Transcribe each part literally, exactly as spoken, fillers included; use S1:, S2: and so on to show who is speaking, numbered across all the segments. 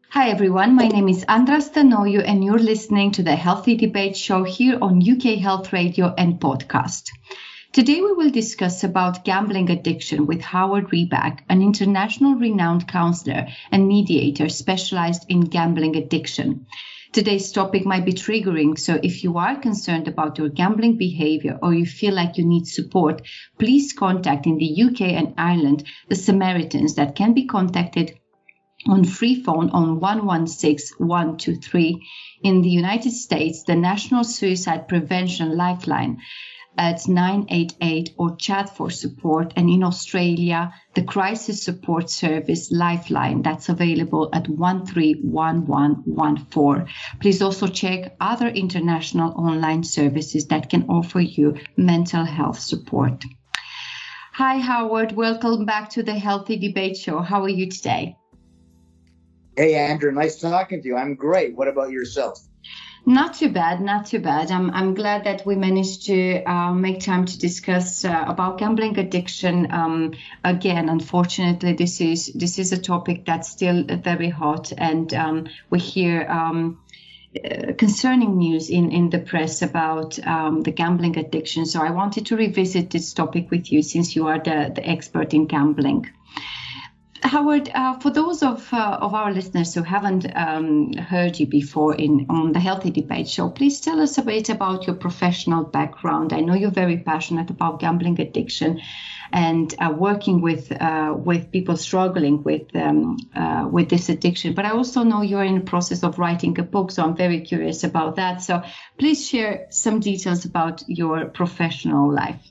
S1: Hi everyone, my name is Andra Stanoiu and you're listening to the Healthy Debate Show here on U K Health Radio and podcast. Today we will discuss about gambling addiction with Howard Reback, an international renowned counselor and mediator specialized in gambling addiction. Today's topic might be triggering, so if you are concerned about your gambling behavior or you feel like you need support, please contact in the U K and Ireland the Samaritans that can be contacted on free phone on one one six one two three. In the United States, the National Suicide Prevention Lifeline at nine eight eight or chat for support. And in Australia, the Crisis Support Service Lifeline that's available at one three one one one four. Please also check other international online services that can offer you mental health support. Hi, Howard. Welcome back to the Healthy Debate Show. How are you today?
S2: Hey, Andrew, nice talking to you. I'm great. What about yourself?
S1: Not too bad, not too bad. I'm I'm glad that we managed to uh, make time to discuss uh, about gambling addiction. Um, again, unfortunately, this is this is a topic that's still very hot, and um, we hear um, uh, concerning news in, in the press about um, the gambling addiction. So I wanted to revisit this topic with you since you are the, the expert in gambling. Howard, uh, for those of uh, of our listeners who haven't um, heard you before in on the Healthy Debate Show, please tell us a bit about your professional background. I know you're very passionate about gambling addiction and uh, working with uh, with people struggling with um, uh, with this addiction. But I also know you're in the process of writing a book, so I'm very curious about that. So please share some details about your professional life.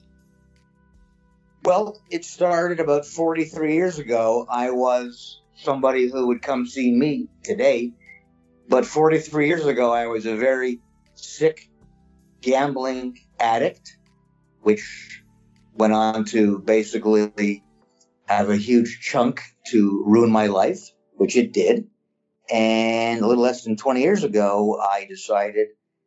S2: Well, it started about forty-three years ago. I was somebody who would come see me today, but forty-three years ago, I was a very sick gambling addict, which went on to basically have a huge chunk to ruin my life, which it did. And a little less than twenty years ago, I decided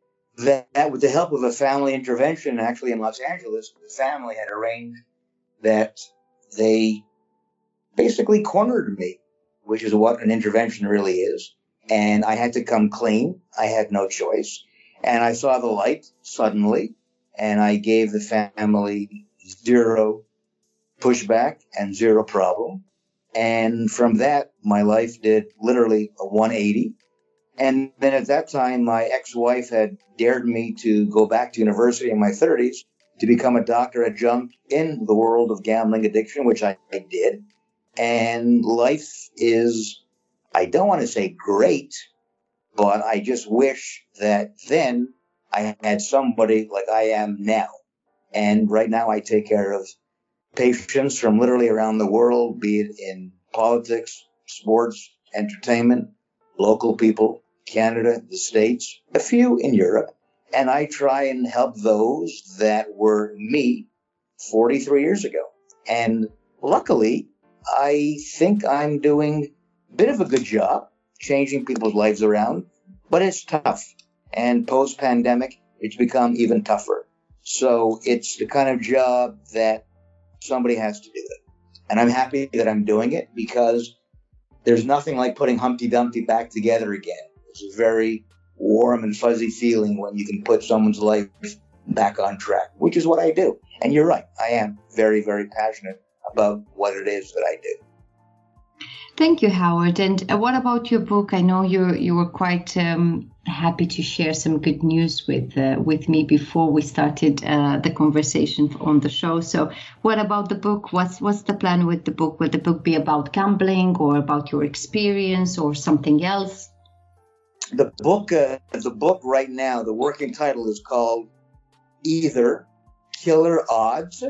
S2: that with the help of a family intervention, actually in Los Angeles, the family had arranged that they basically cornered me, which is what an intervention really is. And I had to come clean. I had no choice. And I saw the light suddenly, and I gave the family zero pushback and zero problem. And from that, my life did literally a one eighty. And then at that time, my ex-wife had dared me to go back to university in my thirties to become a doctor adjunct in the world of gambling addiction, which I, I did. And life is, I don't want to say great, but I just wish that then I had somebody like I am now. And right now I take care of patients from literally around the world, be it in politics, sports, entertainment, local people, Canada, the States, a few in Europe. And I try and help those that were me forty-three years ago. And luckily, I think I'm doing a bit of a good job changing people's lives around, but it's tough. And post-pandemic, it's become even tougher. So it's the kind of job that somebody has to do it. And I'm happy that I'm doing it because there's nothing like putting Humpty Dumpty back together again. It's a very warm and fuzzy feeling when you can put someone's life back on track, which is what I do. And you're right, I am very, very passionate about what it is that I do.
S1: Thank you, Howard. And uh, what about your book? I know you you were quite um, happy to share some good news with uh, with me before we started uh, the conversation on the show. So what about the book? What's what's the plan with the book? Will the book be about gambling or about your experience or something else?
S2: The book, uh, the book right now, the working title is called either Killer Odds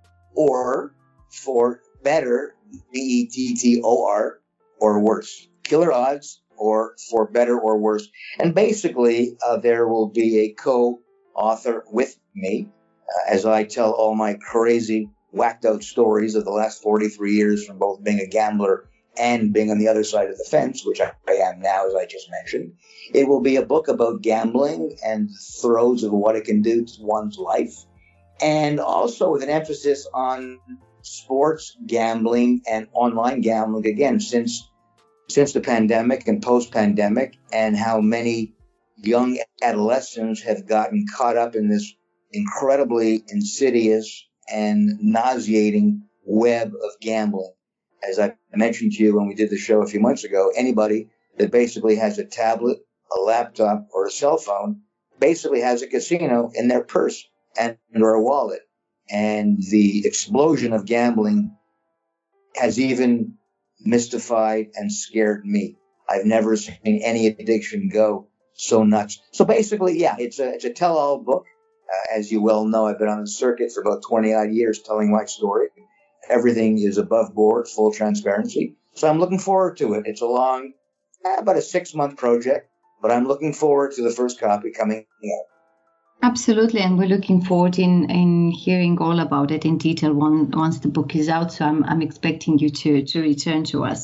S2: or For Better, B E T T O R, or Worse. Killer Odds or For Better or Worse. And basically, uh, there will be a co-author with me uh, as I tell all my crazy, whacked out stories of the last forty-three years from both being a gambler and being on the other side of the fence, which I, I am now, as I just mentioned. It will be a book about gambling and the throes of what it can do to one's life, and also with an emphasis on sports gambling and online gambling, again, since since the pandemic and post-pandemic, and how many young adolescents have gotten caught up in this incredibly insidious and nauseating web of gambling. As I mentioned to you when we did the show a few months ago, anybody that basically has a tablet, a laptop, or a cell phone basically has a casino in their purse and or a wallet. And the explosion of gambling has even mystified and scared me. I've never seen any addiction go so nuts. So basically, yeah, it's a it's a tell-all book. Uh, as you well know, I've been on the circuit for about twenty odd years telling my story. Everything is above board, full transparency. So I'm looking forward to it. It's a long, eh, about a six-month project, but I'm looking forward to the first copy coming out.
S1: Absolutely, and we're looking forward in, in hearing all about it in detail one, once the book is out. So I'm I'm expecting you to to return to us.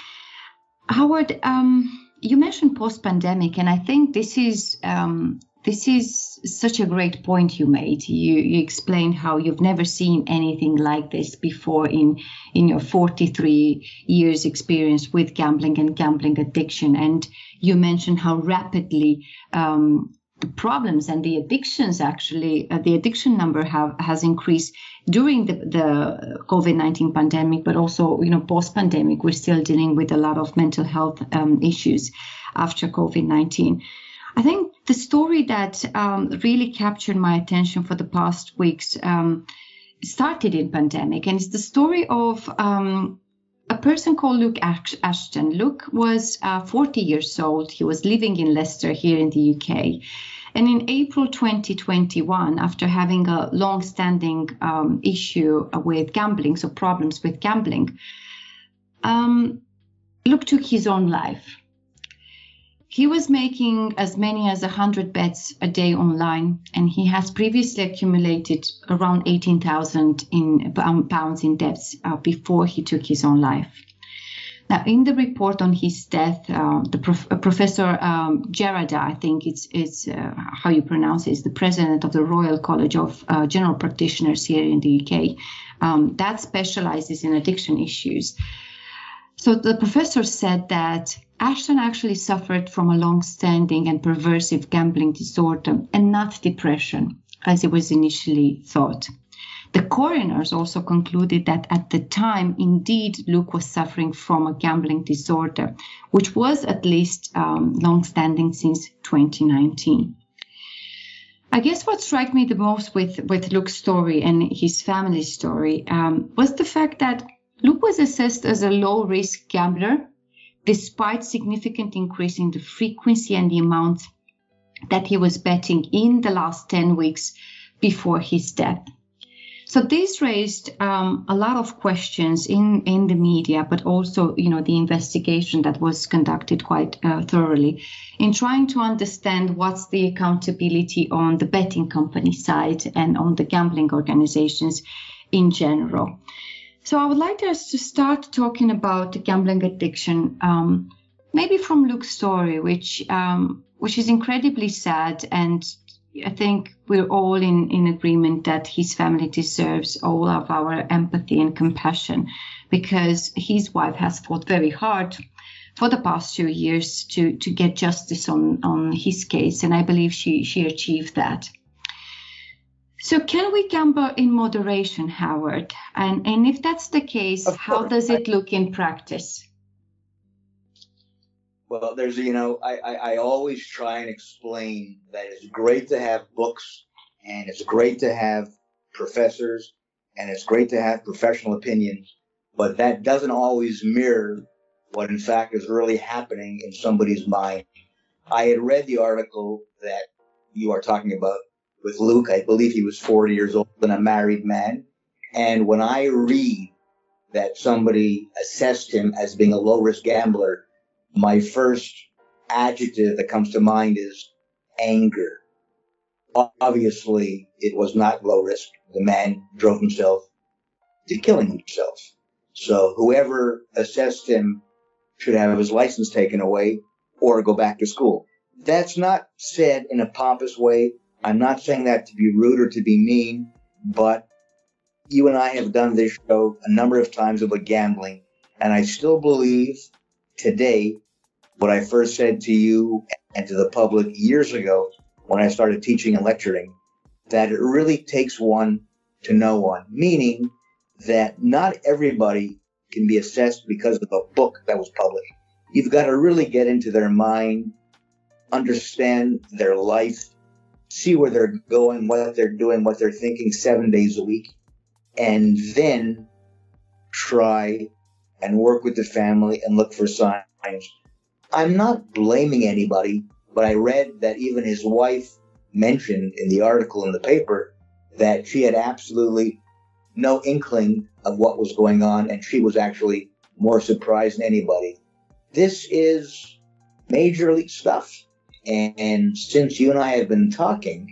S1: Howard, um, you mentioned post-pandemic, and I think this is um, this is such a great point you made. You you explained how you've never seen anything like this before in in your forty-three years experience with gambling and gambling addiction, and you mentioned how rapidly um, the problems and the addictions actually, uh, the addiction number have, has increased during the, the COVID nineteen pandemic, but also, you know, post-pandemic, we're still dealing with a lot of mental health um, issues after COVID nineteen. I think the story that um, really captured my attention for the past weeks um, started in pandemic, and it's the story of um, a person called Luke Ashton. Luke was uh, forty years old. He was living in Leicester here in the U K. And in April twenty twenty-one, after having a long-standing um, issue with gambling, so problems with gambling, um, Luke took his own life. He was making as many as one hundred bets a day online, and he has previously accumulated around eighteen thousand in pounds in debts uh, before he took his own life. Now, in the report on his death, uh, the prof- uh, Professor um, Gerada, I think it's it's uh, how you pronounce it, is the president of the Royal College of uh, General Practitioners here in the U K, um, that specializes in addiction issues. So the professor said that Ashton actually suffered from a long-standing and pervasive gambling disorder and not depression, as it was initially thought. The coroners also concluded that at the time, indeed, Luke was suffering from a gambling disorder, which was at least um, long-standing since twenty nineteen. I guess what struck me the most with, with Luke's story and his family's story um, was the fact that Luke was assessed as a low-risk gambler, despite significant increase in the frequency and the amount that he was betting in the last ten weeks before his death. So this raised um, a lot of questions in, in the media, but also, you know, the investigation that was conducted quite uh, thoroughly in trying to understand what's the accountability on the betting company side and on the gambling organizations in general. So I would like us to start talking about the gambling addiction, um, maybe from Luke's story, which um, which is incredibly sad, and I think we're all in, in agreement that his family deserves all of our empathy and compassion, because his wife has fought very hard for the past few years to, to get justice on, on his case, and I believe she, she achieved that. So can we gamble in moderation, Howard? And, and if that's the case, how does it look in practice?
S2: Well, there's, you know, I, I, I always try and explain that it's great to have books, and it's great to have professors, and it's great to have professional opinions, but that doesn't always mirror what in fact is really happening in somebody's mind. I had read the article that you are talking about with Luke. I believe he was forty years old and a married man. And when I read that somebody assessed him as being a low-risk gambler, my first adjective that comes to mind is anger. Obviously, it was not low risk. The man drove himself to killing himself. So whoever assessed him should have his license taken away or go back to school. That's not said in a pompous way. I'm not saying that to be rude or to be mean, but you and I have done this show a number of times about gambling, and I still believe today what I first said to you and to the public years ago when I started teaching and lecturing, that it really takes one to know one, meaning that not everybody can be assessed because of a book that was published. You've got to really get into their mind, understand their life, see where they're going, what they're doing, what they're thinking seven days a week, and then try and work with the family and look for signs. I'm not blaming anybody, but I read that even his wife mentioned in the article in the paper that she had absolutely no inkling of what was going on, and she was actually more surprised than anybody. This is major league stuff, and, and since you and I have been talking,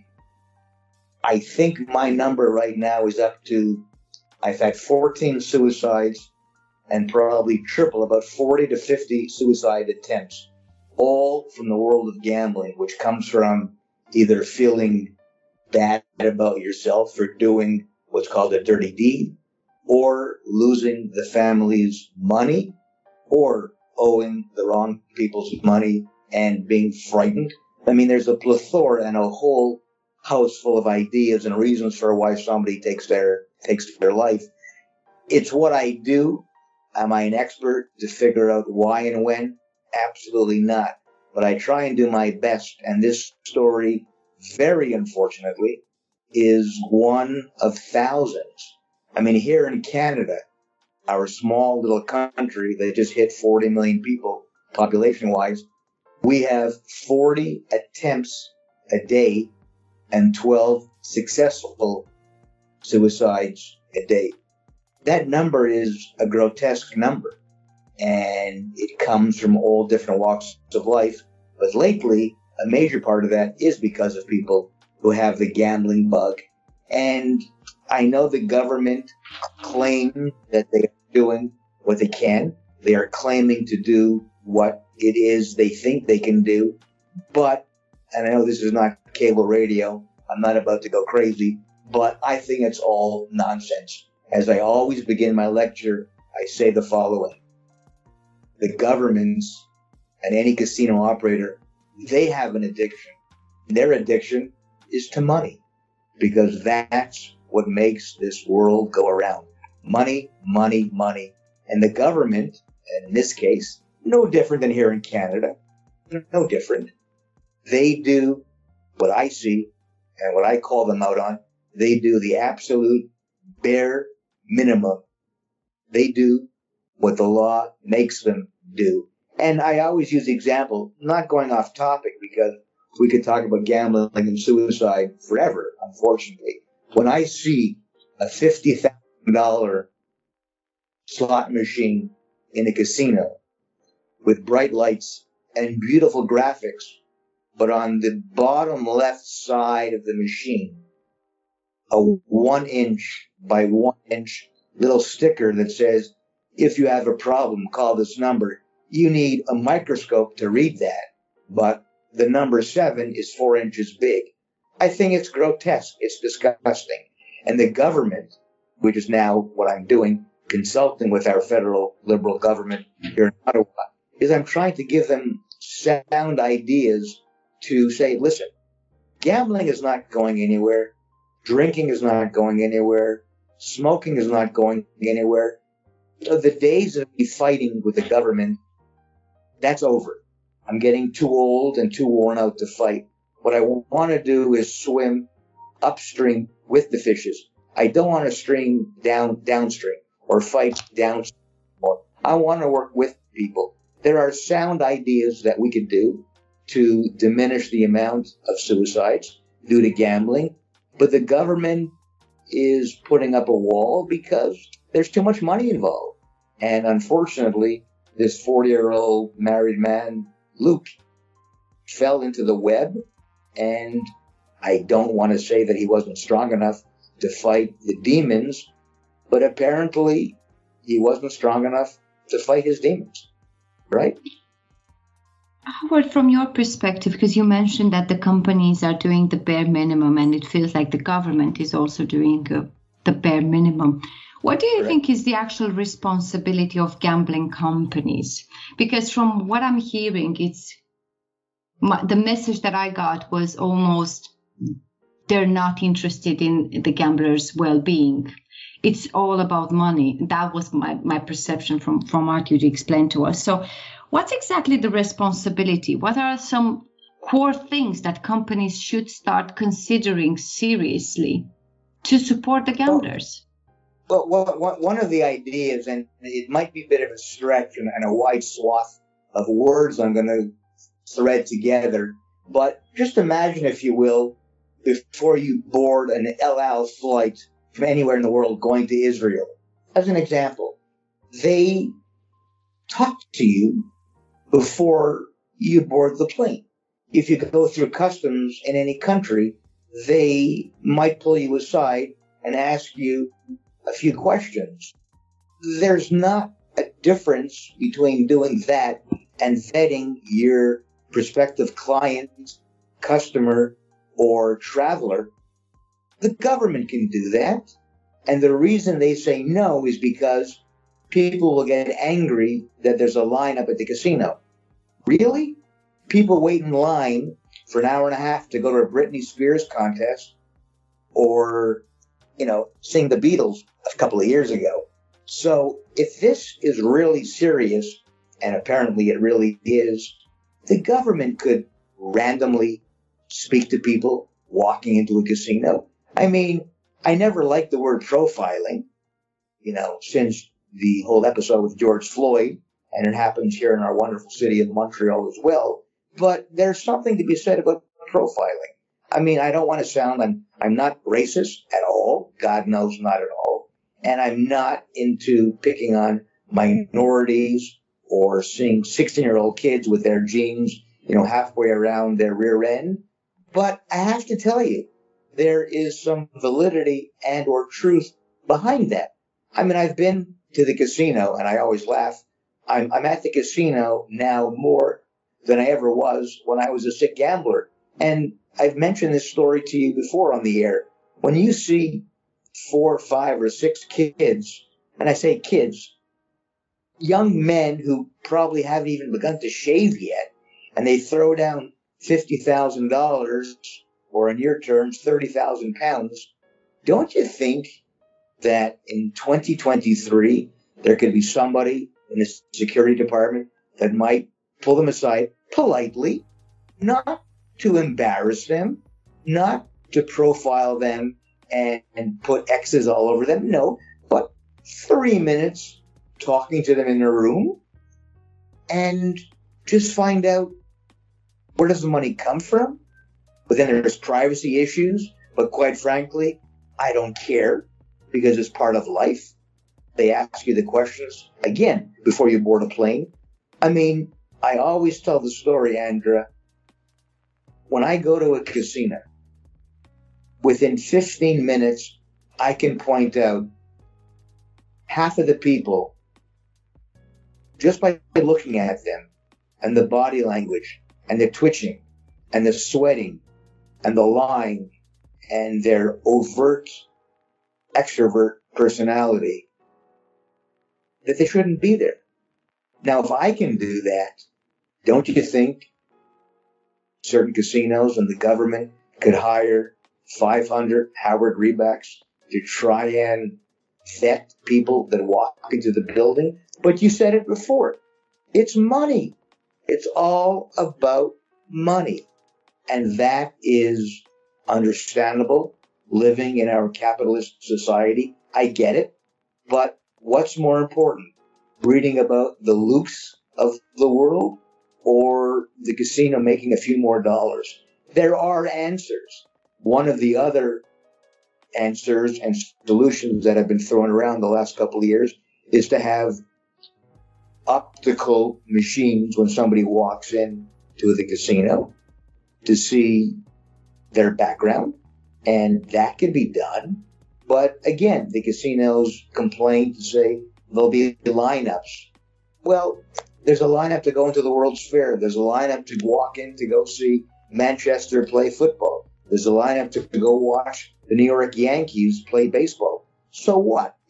S2: I think my number right now is up to, I've had fourteen suicides and probably triple, about forty to fifty suicide attempts, all from the world of gambling, which comes from either feeling bad about yourself for doing what's called a dirty deed, or losing the family's money, or owing the wrong people's money and being frightened. I mean, there's a plethora and a whole house full of ideas and reasons for why somebody takes their takes their life. It's what I do. Am I an expert to figure out why and when? Absolutely not. But I try and do my best. And this story, very unfortunately, is one of thousands. I mean, here in Canada, our small little country that just hit forty million people population-wise, we have forty attempts a day and twelve successful suicides a day. That number is a grotesque number, and it comes from all different walks of life. But lately, a major part of that is because of people who have the gambling bug. And I know the government claims that they are doing what they can. They are claiming to do what it is they think they can do. But, and I know this is not cable radio, I'm not about to go crazy, but I think it's all nonsense. As I always begin my lecture, I say the following. The governments and any casino operator, they have an addiction. Their addiction is to money, because that's what makes this world go around. Money, money, money. And the government, and in this case, no different than here in Canada, no different. They do what I see and what I call them out on. They do the absolute bare minimum. They do what the law makes them do. And I always use the example, not going off topic, because we could talk about gambling and suicide forever, unfortunately. When I see a fifty thousand dollars slot machine in a casino with bright lights and beautiful graphics, but on the bottom left side of the machine, a one inch by one inch little sticker that says, if you have a problem, call this number. You need a microscope to read that, but the number seven is four inches big. I think it's grotesque. It's disgusting. And the government, which is now what I'm doing, consulting with our federal liberal government here in Ottawa, is I'm trying to give them sound ideas to say, listen, gambling is not going anywhere. Drinking is not going anywhere. Smoking is not going anywhere. So the days of me fighting with the government, that's over. I'm getting too old and too worn out to fight. What I want to do is swim upstream with the fishes. I don't want to stream down downstream or fight downstream. I want to work with people. There are sound ideas that we could do to diminish the amount of suicides due to gambling, but the government is putting up a wall because there's too much money involved. And unfortunately, this forty-year-old married man, Luke, fell into the web, and I don't want to say that he wasn't strong enough to fight the demons, but apparently he wasn't strong enough to fight his demons, right?
S1: Howard, from your perspective, because you mentioned that the companies are doing the bare minimum and it feels like the government is also doing uh, the bare minimum. What do you
S2: Correct.
S1: think is the actual responsibility of gambling companies? Because from what I'm hearing, it's my, the message that I got was almost they're not interested in the gamblers' well-being. It's all about money. That was my, my perception from, from what you explained to us. So what's exactly the responsibility? What are some core things that companies should start considering seriously to support the gamblers?
S2: Well, well, one of the ideas, and it might be a bit of a stretch and a wide swath of words I'm going to thread together, but just imagine, if you will, before you board an El Al flight from anywhere in the world going to Israel. As an example, they talk to you before you board the plane. If you go through customs in any country, they might pull you aside and ask you a few questions. There's not a difference between doing that and vetting your prospective client, customer, or traveler. The government can do that. And the reason they say no is because people will get angry that there's a lineup at the casino. Really? People wait in line for an hour and a half to go to a Britney Spears contest or, you know, sing the Beatles a couple of years ago. So if this is really serious, and apparently it really is, the government could randomly speak to people walking into a casino. I mean, I never liked the word profiling, you know, since the whole episode with George Floyd, and it happens here in our wonderful city of Montreal as well. But there's something to be said about profiling. I mean, I don't want to sound, I'm, I'm not racist at all. God knows, not at all. And I'm not into picking on minorities or seeing sixteen-year-old kids with their jeans, you know, halfway around their rear end. But I have to tell you, there is some validity and or truth behind that. I mean, I've been to the casino, and I always laugh. I'm, I'm at the casino now more than I ever was when I was a sick gambler. And I've mentioned this story to you before on the air. When you see four, five, or six kids, and I say kids, young men who probably haven't even begun to shave yet, and they throw down fifty thousand dollars, or in your terms, thirty thousand pounds, don't you think that in twenty twenty-three, there could be somebody in the security department that might pull them aside politely, not to embarrass them, not to profile them and, and put X's all over them, no, but three minutes talking to them in a room and just find out, where does the money come from? But then there's privacy issues, but quite frankly, I don't care because it's part of life. They ask you the questions, again, before you board a plane. I mean, I always tell the story, Andrea. When I go to a casino, within fifteen minutes, I can point out half of the people just by looking at them and the body language and the twitching and the sweating and the lying and their overt extrovert personality, that they shouldn't be there. Now, if I can do that, don't you think certain casinos and the government could hire five hundred Howard Reebacks to try and vet people that walk into the building? But you said it before. It's money. It's all about money. And that is understandable living in our capitalist society. I get it. But what's more important? Reading about the Lukes of the world or the casino making a few more dollars? There are answers. One of the other answers and solutions that have been thrown around the last couple of years is to have optical machines when somebody walks in to the casino to see their background, and that can be done. But again, the casinos complain to say there'll be lineups. Well, there's a lineup to go into the World's Fair. There's a lineup to walk in to go see Manchester play football. There's a lineup to go watch the New York Yankees play baseball. So what?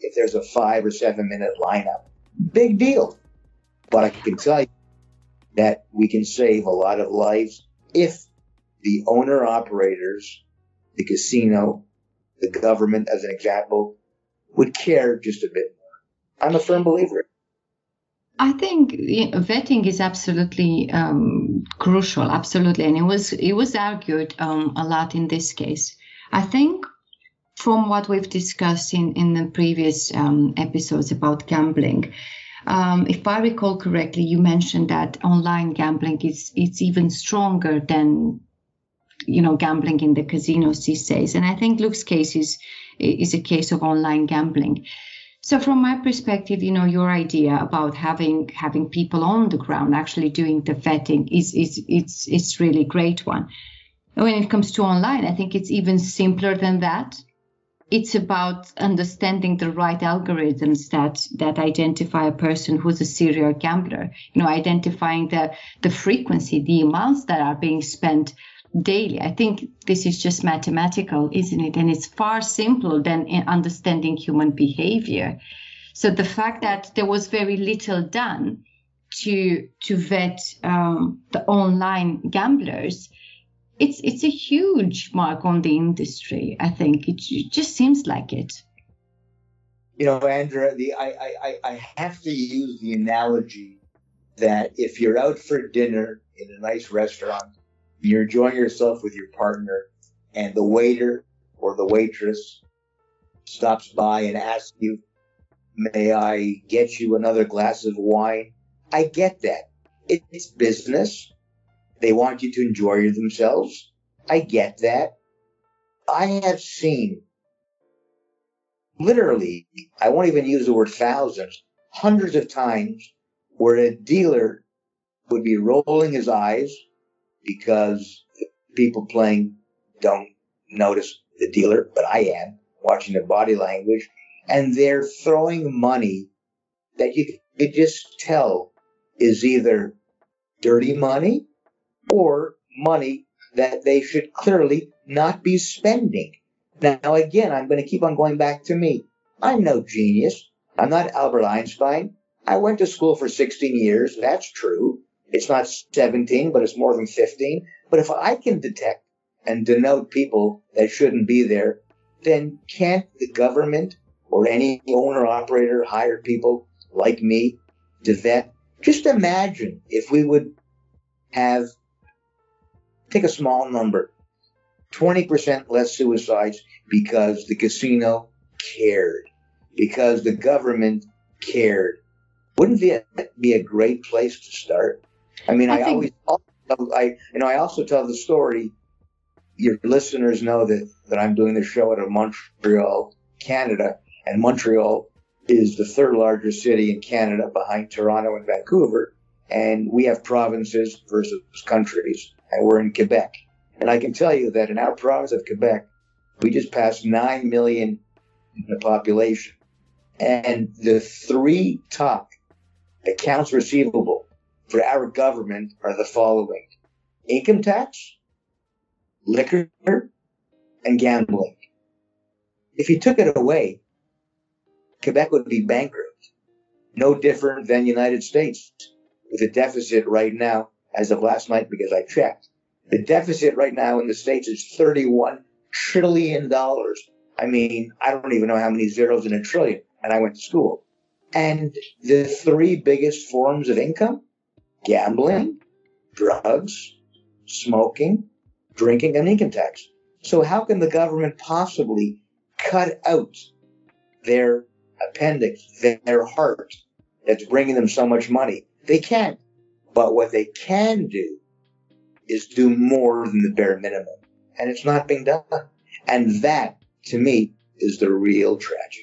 S2: if there's a five or seven minute lineup. Big deal. But I can tell you that we can save a lot of lives if the owner operators, the casino, the government, as an example, would care just a bit more. I'm a firm believer.
S1: I think you know, vetting is absolutely um, crucial, absolutely, and it was it was argued um, a lot in this case. I think from what we've discussed in in the previous um, episodes about gambling, um, if I recall correctly, you mentioned that online gambling is it's even stronger than you know gambling in the casinos these days, and I think Luke's case is is a case of online gambling. So from my perspective, you know, your idea about having having people on the ground actually doing the vetting is is it's it's really a great one. When it comes to online, I think it's even simpler than that. It's about understanding the right algorithms that that identify a person who's a serial gambler. You know, identifying the the frequency, the amounts that are being spent daily. I think this is just mathematical, isn't it? And it's far simpler than in understanding human behavior. So the fact that there was very little done to to vet um, the online gamblers, it's it's a huge mark on the industry. I think it, it just seems like it.
S2: You know, Andrea, the I, I I have to use the analogy that if you're out for dinner in a nice restaurant, you're enjoying yourself with your partner, and the waiter or the waitress stops by and asks you, may I get you another glass of wine? I get that. It's business. They want you to enjoy themselves. I get that. I have seen, literally, I won't even use the word thousands, hundreds of times where a dealer would be rolling his eyes because people playing don't notice the dealer, but I am, watching their body language, and they're throwing money that you could just tell is either dirty money or money that they should clearly not be spending. Now, again, I'm going to keep on going back to me. I'm no genius. I'm not Albert Einstein. I went to school for sixteen years. That's true. It's not seventeen, but it's more than fifteen. But if I can detect and denote people that shouldn't be there, then can't the government or any owner-operator hire people like me to vet? Just imagine if we would have, take a small number, twenty percent less suicides because the casino cared, because the government cared. Wouldn't that be a great place to start? I mean, I, I think, always, I, you know, I also tell the story. Your listeners know that, that I'm doing the show out of Montreal, Canada, and Montreal is the third largest city in Canada behind Toronto and Vancouver. And we have provinces versus countries, and we're in Quebec. And I can tell you that in our province of Quebec, we just passed nine million in the population. And the three top accounts receivable for our government are the following: income tax, liquor, and gambling. If you took it away, Quebec would be bankrupt. No different than the United States, with a deficit right now, as of last night, because I checked. The deficit right now in the States is thirty-one trillion dollars. I mean, I don't even know how many zeros in a trillion, and I went to school. And the three biggest forms of income: gambling, drugs, smoking, drinking, and income tax. So how can the government possibly cut out their appendix, their heart, that's bringing them so much money? They can't. But what they can do is do more than the bare minimum. And it's not being done. And that, to me, is the real tragedy.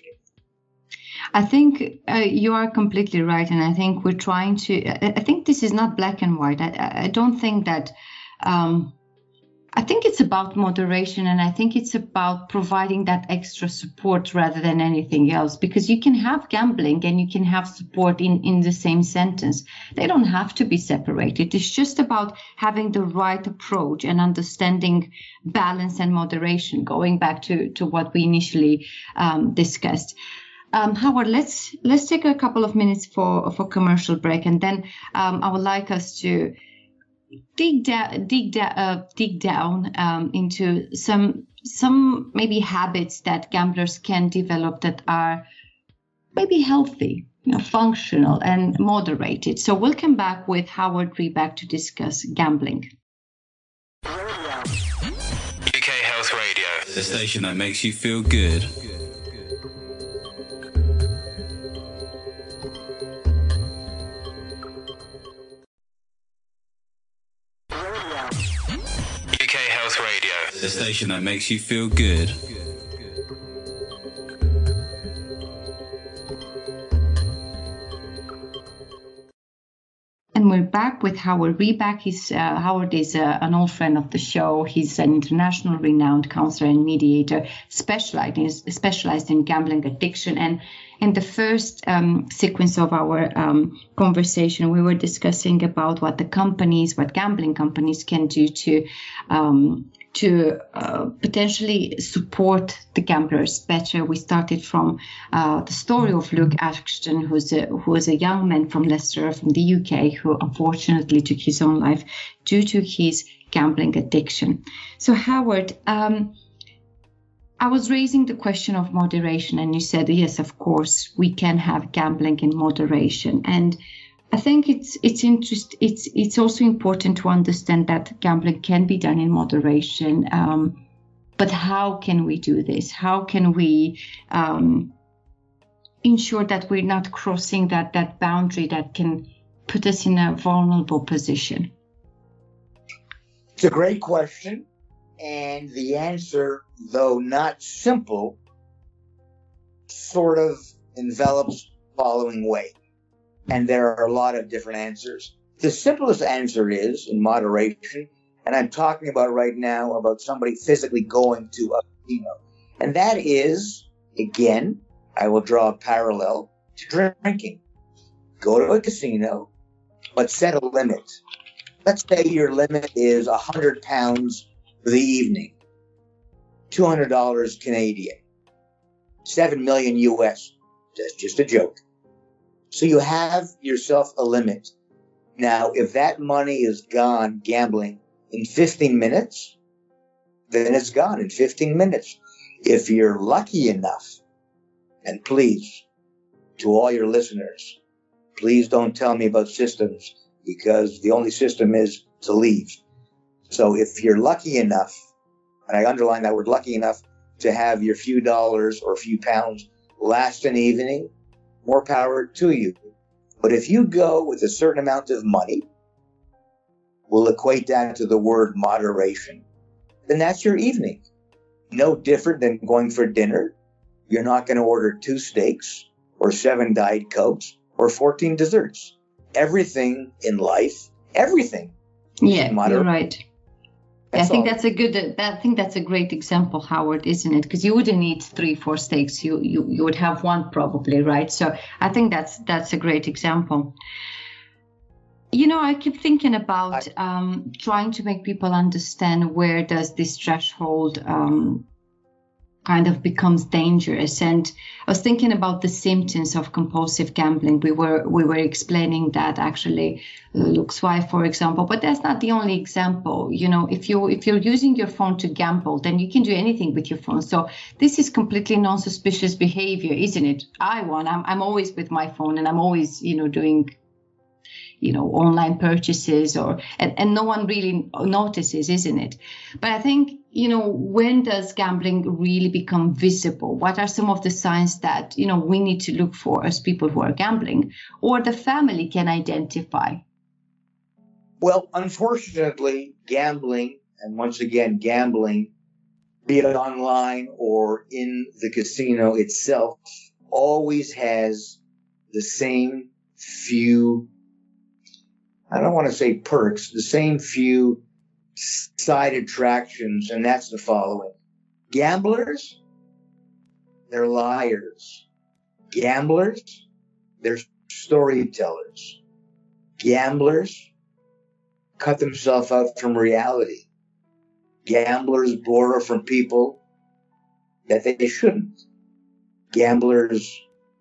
S1: I think uh, you are completely right. And I think we're trying to, I, I think this is not black and white. I, I don't think that, um, I think it's about moderation, and I think it's about providing that extra support rather than anything else, because you can have gambling and you can have support in, in the same sentence. They don't have to be separated. It's just about having the right approach and understanding balance and moderation, going back to, to what we initially um, discussed. um, Howard, let's let's take a couple of minutes for for commercial break, and then um, I would like us to dig down dig down uh, dig down um, into some some maybe habits that gamblers can develop that are maybe healthy, you know, functional and moderated. So we'll come back with Howard Reback to discuss gambling.
S3: U K Health Radio, the station that makes you feel good. U K Health Radio, the station that makes you feel good.
S1: And we're back with Howard Reback. He's, uh, Howard is uh, an old friend of the show. He's an international renowned counselor and mediator specialized in, specialized in gambling addiction. And in the first um, sequence of our um, conversation, we were discussing about what the companies, what gambling companies can do to um, to uh, potentially support the gamblers better. We started from uh, the story of Luke Ashton, who's a, who was a young man from Leicester, from the U K, who unfortunately took his own life due to his gambling addiction. So, Howard, um, I was raising the question of moderation, and you said, yes, of course, we can have gambling in moderation. And I think it's it's interest it's it's also important to understand that gambling can be done in moderation. Um, but how can we do this? How can we um, ensure that we're not crossing that that boundary that can put us in a vulnerable position?
S2: It's a great question, and the answer, though not simple, sort of envelops the following way. And there are a lot of different answers. The simplest answer is in moderation, and I'm talking about right now about somebody physically going to a casino. And that is, again, I will draw a parallel to drinking. Go to a casino, but set a limit. Let's say your limit is one hundred pounds for the evening, two hundred dollars Canadian, seven million U S. That's just a joke. So you have yourself a limit. Now, if that money is gone gambling in fifteen minutes, then it's gone in fifteen minutes. If you're lucky enough, and please, to all your listeners, please don't tell me about systems, because the only system is to leave. So if you're lucky enough, and I underline that word lucky enough, to have your few dollars or a few pounds last an evening, more power to you. But if you go with a certain amount of money, we'll equate that to the word moderation, then that's your evening. No different than going for dinner. You're not going to order two steaks or seven Diet Cokes or fourteen desserts. Everything in life, everything.
S1: Yeah, you're right.
S2: That's
S1: I think
S2: all.
S1: that's a good. I think that's a great example, Howard, isn't it? Because you wouldn't eat three, four steaks. You, you you would have one probably, right? So I think that's that's a great example. You know, I keep thinking about um, trying to make people understand where does this threshold um, kind of becomes dangerous. And I was thinking about the symptoms of compulsive gambling. We were we were explaining that actually Luke's wife, for example, but that's not the only example. You know, if you if you're using your phone to gamble, then you can do anything with your phone. So this is completely non-suspicious behavior, isn't it? I want. I'm I'm always with my phone, and I'm always, you know, doing, you know, online purchases, or and, and no one really notices, isn't it? But I think, you know, when does gambling really become visible? What are some of the signs that, you know, we need to look for as people who are gambling, or the family can identify?
S2: Well, unfortunately, gambling, and once again, gambling, be it online or in the casino itself, always has the same few, I don't want to say perks, the same few side attractions, and that's the following. Gamblers, they're liars. Gamblers, they're storytellers. Gamblers cut themselves out from reality. Gamblers borrow from people that they shouldn't. Gamblers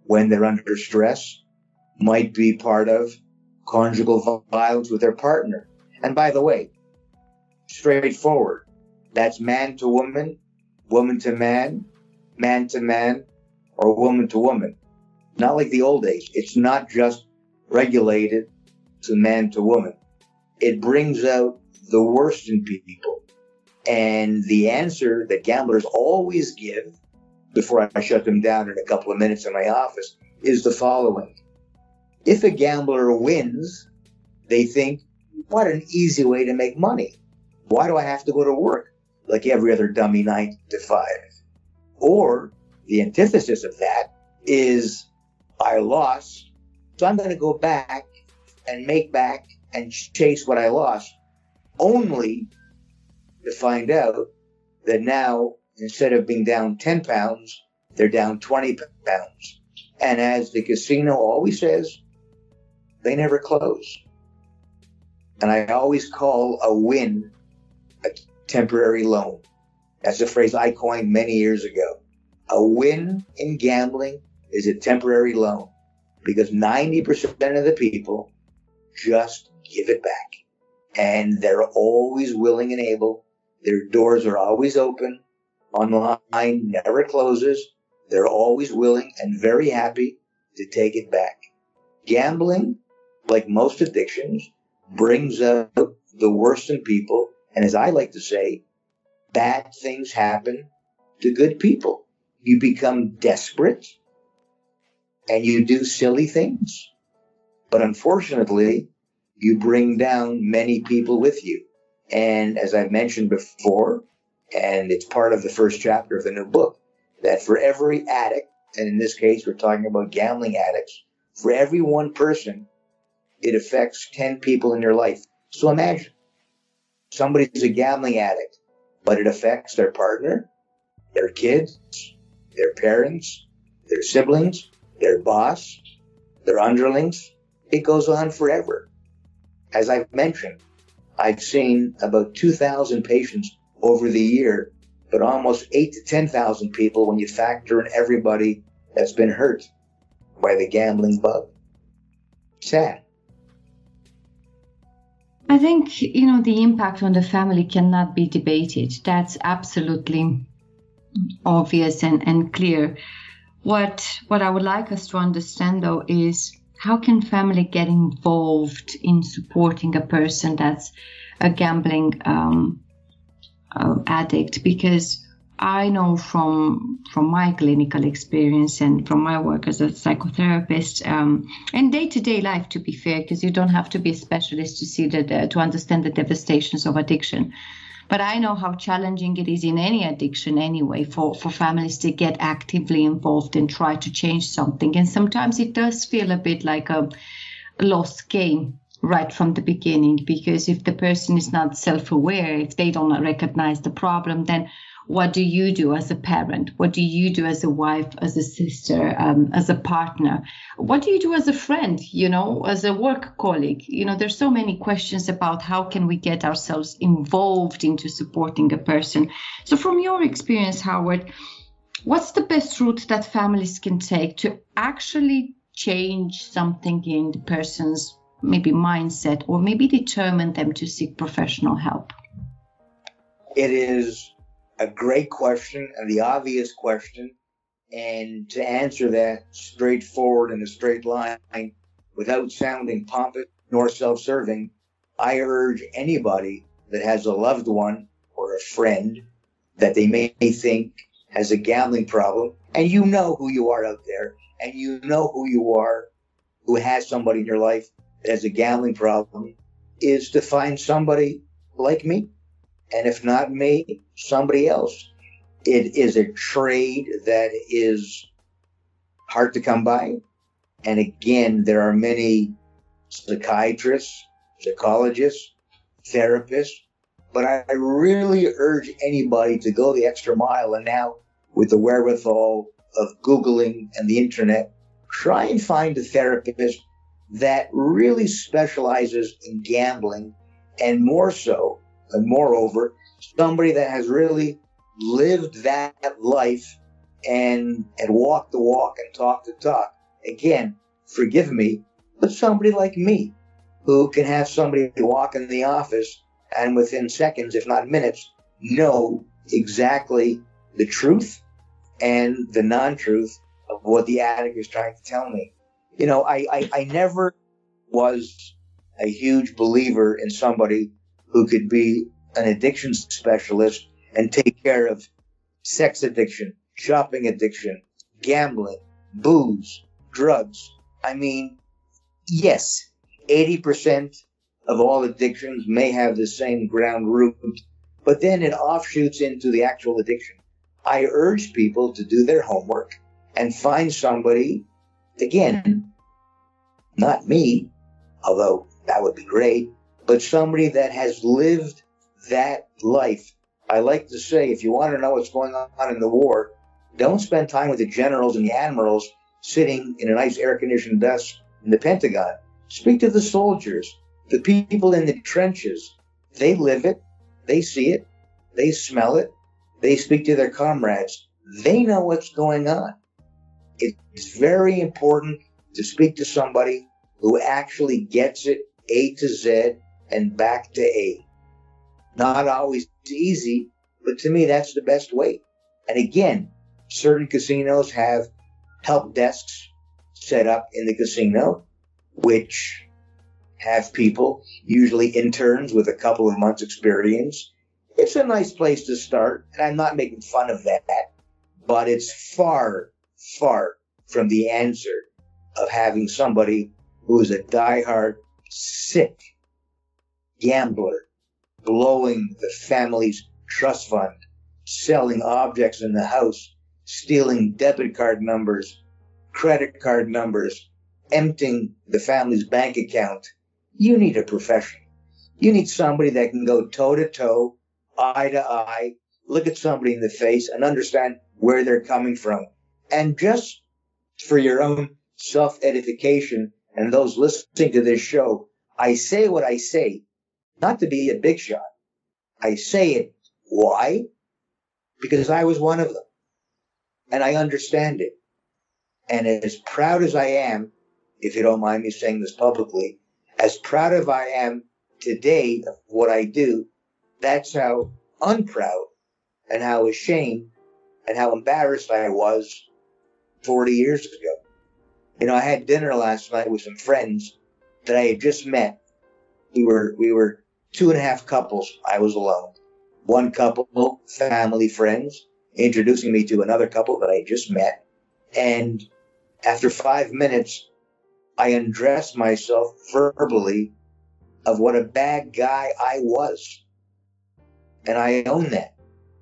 S2: when they're under stress might be part of conjugal violence with their partner. And by the way, straightforward, that's man to woman, woman to man, man to man, or woman to woman. Not like the old days. It's not just regulated to man to woman. It brings out the worst in people. And the answer that gamblers always give, before I shut them down in a couple of minutes in my office, is the following. If a gambler wins, they think, what an easy way to make money. Why do I have to go to work like every other dummy nine to five? Or the antithesis of that is, I lost, so I'm going to go back and make back and chase what I lost, only to find out that now, instead of being down ten pounds, they're down twenty pounds. And as the casino always says, they never close. And I always call a win a temporary loan. That's a phrase I coined many years ago. A win in gambling is a temporary loan because ninety percent of the people just give it back. And they're always willing and able. Their doors are always open. Online never closes. They're always willing and very happy to take it back. Gambling, like most addictions, brings out the worst in people. And as I like to say, bad things happen to good people. You become desperate and you do silly things. But unfortunately, you bring down many people with you. And as I've mentioned before, and it's part of the first chapter of the new book, that for every addict, and in this case we're talking about gambling addicts, for every one person, it affects ten people in your life. So imagine, somebody's a gambling addict, but it affects their partner, their kids, their parents, their siblings, their boss, their underlings. It goes on forever. As I've mentioned, I've seen about two thousand patients over the year, but almost eight to ten thousand people when you factor in everybody that's been hurt by the gambling bug. Sad.
S1: I think, you know, the impact on the family cannot be debated. That's absolutely obvious and, and clear. What what I would like us to understand, though, is how can family get involved in supporting a person that's a gambling um, uh, addict? Because I know from from my clinical experience and from my work as a psychotherapist um, and day-to-day life, to be fair, because you don't have to be a specialist to see that uh, to understand the devastations of addiction. But I know how challenging it is in any addiction anyway for, for families to get actively involved and try to change something. And sometimes it does feel a bit like a lost game right from the beginning, because if the person is not self-aware, if they don't recognize the problem, then what do you do as a parent? What do you do as a wife, as a sister, um, as a partner? What do you do as a friend, you know, as a work colleague? You know, there's so many questions about how can we get ourselves involved into supporting a person. So from your experience, Howard, what's the best route that families can take to actually change something in the person's maybe mindset, or maybe determine them to seek professional help?
S2: It is a great question and the obvious question. And to answer that straightforward in a straight line without sounding pompous nor self-serving, I urge anybody that has a loved one or a friend that they may think has a gambling problem, and you know who you are out there, and you know who you are who has somebody in your life that has a gambling problem, is to find somebody like me. And if not me, somebody else. It is a trade that is hard to come by. And again, there are many psychiatrists, psychologists, therapists, but I really urge anybody to go the extra mile. And now with the wherewithal of Googling and the internet, try and find a therapist that really specializes in gambling, and more so, and moreover, somebody that has really lived that life and and walked the walk and talked the talk, again, forgive me, but somebody like me who can have somebody walk in the office and within seconds, if not minutes, know exactly the truth and the non-truth of what the addict is trying to tell me. You know, I, I, I never was a huge believer in somebody who could be an addiction specialist and take care of sex addiction, shopping addiction, gambling, booze, drugs. I mean, yes, eighty percent of all addictions may have the same ground root, but then it offshoots into the actual addiction. I urge people to do their homework and find somebody, again, not me, although that would be great, but somebody that has lived that life. I like to say, if you want to know what's going on in the war, don't spend time with the generals and the admirals sitting in a nice air-conditioned desk in the Pentagon. Speak to the soldiers, the people in the trenches. They live it, they see it, they smell it, they speak to their comrades. They know what's going on. It's very important to speak to somebody who actually gets it A to Z and back to A. Not always easy, but to me, that's the best way. And again, certain casinos have help desks set up in the casino, which have people, usually interns with a couple of months experience. It's a nice place to start, and I'm not making fun of that, but it's far, far from the answer of having somebody who is a diehard, sick gambler, blowing the family's trust fund, selling objects in the house, stealing debit card numbers, credit card numbers, emptying the family's bank account. You need a professional. You need somebody that can go toe to toe, eye to eye, look at somebody in the face and understand where they're coming from. And just for your own self-edification and those listening to this show, I say what I say, not to be a big shot. I say it. Why? Because I was one of them. And I understand it. And as proud as I am, if you don't mind me saying this publicly, as proud as I am today of what I do, that's how unproud and how ashamed and how embarrassed I was forty years ago. You know, I had dinner last night with some friends that I had just met. We were, we were two and a half couples. I was alone. One couple, family friends, introducing me to another couple that I just met. And after five minutes, I undressed myself verbally of what a bad guy I was. And I own that.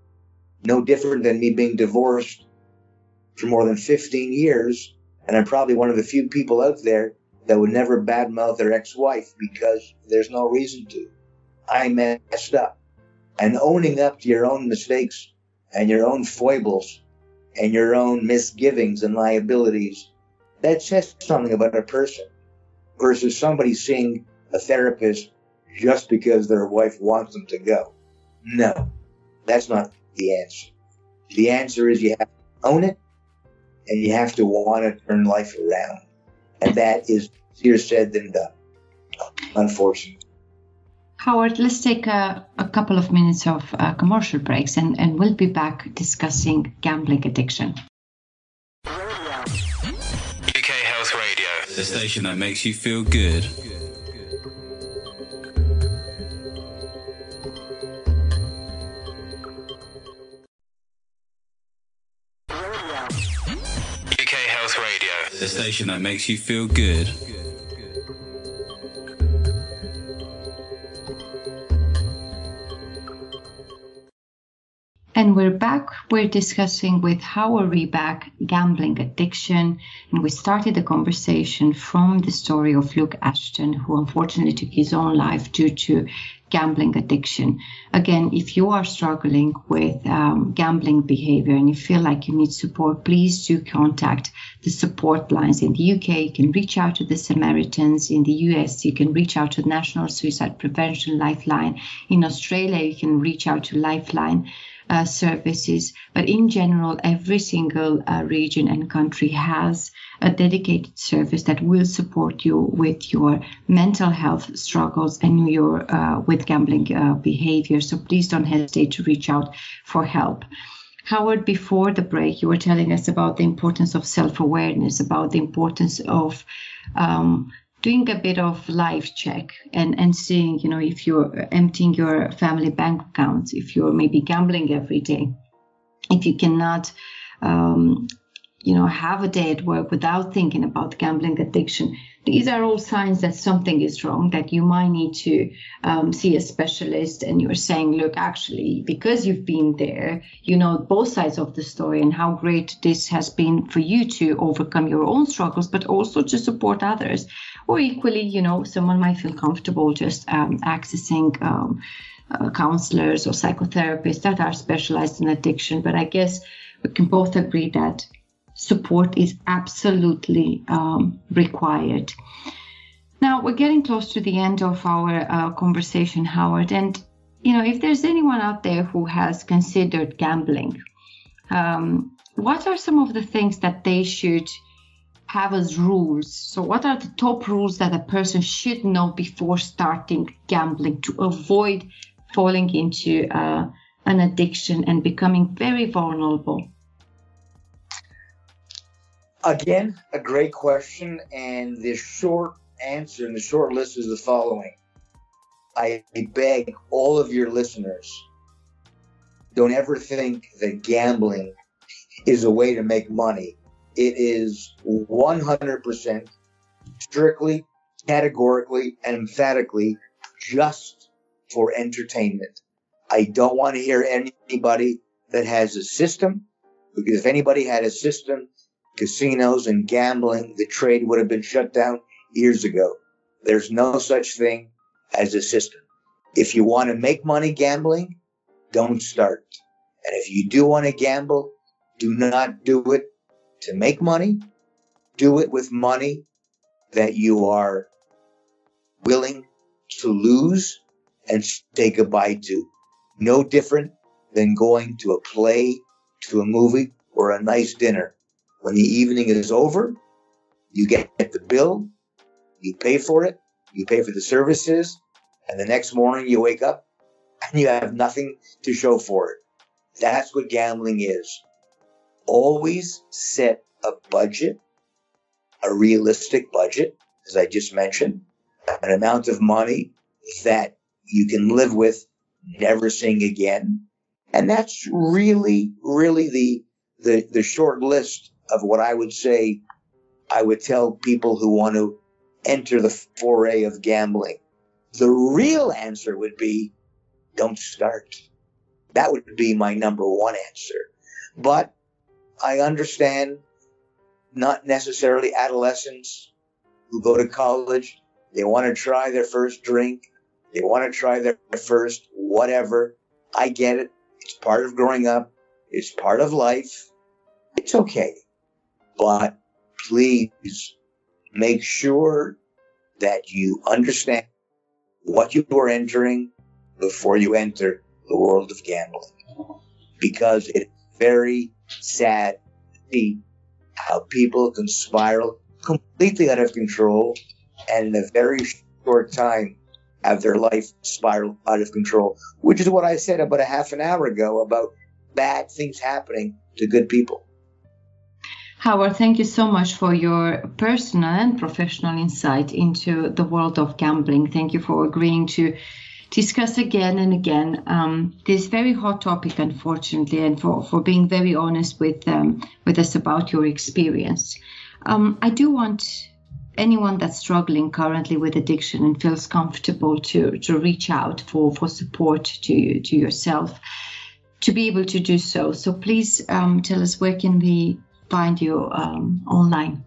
S2: No different than me being divorced for more than fifteen years. And I'm probably one of the few people out there that would never badmouth their ex-wife because there's no reason to. I messed up. And owning up to your own mistakes and your own foibles and your own misgivings and liabilities, that says something about a person versus somebody seeing a therapist just because their wife wants them to go. No, that's not the answer. The answer is you have to own it and you have to want to turn life around. And that is easier said than done, unfortunately.
S1: Howard, let's take a, a couple of minutes of uh, commercial breaks and, and we'll be back discussing gambling addiction.
S3: U K Health Radio, the station that makes you feel good. U K Health Radio, the station that makes you feel good.
S1: And we're back. We're discussing with Howard Reback gambling addiction. And we started the conversation from the story of Luke Ashton, who unfortunately took his own life due to gambling addiction. Again, if you are struggling with um, gambling behavior and you feel like you need support, please do contact the support lines. In the U K, you can reach out to the Samaritans. In the U S, you can reach out to the National Suicide Prevention Lifeline. In Australia, you can reach out to Lifeline. uh, services. But in general, every single uh, region and country has a dedicated service that will support you with your mental health struggles and your uh, with gambling uh, behavior. So please don't hesitate to reach out for help. Howard, before the break, you were telling us about the importance of self-awareness, about the importance of um, doing a bit of life check and, and seeing, you know, if you're emptying your family bank accounts, if you're maybe gambling every day, if you cannot, um, you know, have a day at work without thinking about gambling addiction. These are all signs that something is wrong, that you might need to um, see a specialist. And you're saying, look, actually, because you've been there, you know both sides of the story and how great this has been for you to overcome your own struggles, but also to support others. Or equally, you know, someone might feel comfortable just um, accessing um, uh, counselors or psychotherapists that are specialized in addiction. But I guess we can both agree that support is absolutely um, required. Now, we're getting close to the end of our uh, conversation, Howard. And, you know, if there's anyone out there who has considered gambling, um, what are some of the things that they should have as rules? So what are the top rules that a person should know before starting gambling to avoid falling into uh, an addiction and becoming very vulnerable?
S2: Again, a great question, and the short answer and the short list is the following. I beg all of your listeners, don't ever think that gambling is a way to make money. It is one hundred percent strictly, categorically, and emphatically just for entertainment. I don't want to hear anybody that has a system, because if anybody had a system, casinos and gambling, the trade would have been shut down years ago. There's no such thing as a system. If you want to make money gambling, don't start. And if you do want to gamble, do not do it to make money. Do it with money that you are willing to lose and say goodbye to. No different than going to a play, to a movie, or a nice dinner. When the evening is over, you get the bill, you pay for it, you pay for the services, and the next morning you wake up and you have nothing to show for it. That's what gambling is. Always set a budget, a realistic budget, as I just mentioned, an amount of money that you can live with, never seeing again. And that's really, really the, the, the short list of what I would say I would tell people who want to enter the foray of gambling. The real answer would be, don't start. That would be my number one answer. But I understand not necessarily adolescents who go to college. They want to try their first drink. They want to try their first whatever. I get it. It's part of growing up. It's part of life. It's okay. But please make sure that you understand what you are entering before you enter the world of gambling. Because it's very sad to see how people can spiral completely out of control and in a very short time have their life spiral out of control, which is what I said about a half an hour ago about bad things happening to good people.
S1: Howard, thank you so much for your personal and professional insight into the world of gambling. Thank you for agreeing to discuss again and again um, this very hot topic, unfortunately, and for, for being very honest with um, with us about your experience. Um, I do want anyone that's struggling currently with addiction and feels comfortable to, to reach out for, for support to, to yourself, to be able to do so. So please um, tell us, where can we find you um, online?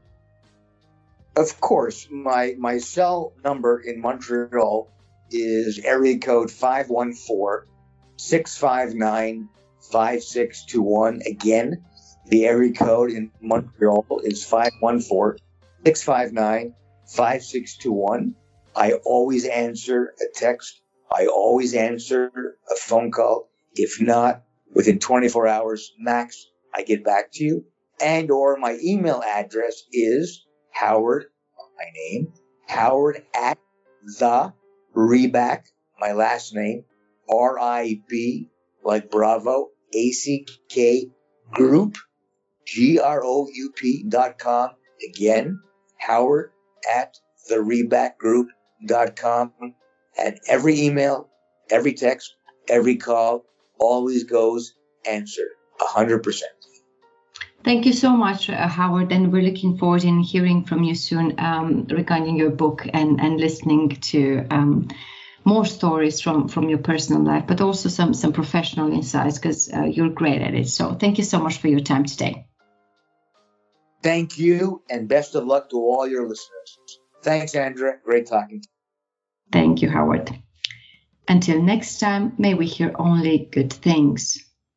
S2: Of course, my my cell number in Montreal is area code five one four, six five nine, five six two one. Again, the area code in Montreal is five one four, six five nine, five six two one. I always answer a text. I always answer a phone call. If not, Within twenty-four hours max, I get back to you. And or my email address is Howard, my name, Howard at the Reback, my last name, R I B, like Bravo, A C K, group, G R O U P dot com. Again, Howard at the Reback Group dot com. And every email, every text, every call always goes answered, one hundred percent.
S1: Thank you so much, uh, Howard, and we're looking forward in hearing from you soon um, regarding your book and, and listening to um, more stories from, from your personal life, but also some, some professional insights, because uh, you're great at it. So thank you so much for your time today.
S2: Thank you, and best of luck to all your listeners. Thanks, Andrea. Great talking to you.
S1: Thank you, Howard. Until next time, may we hear only good things.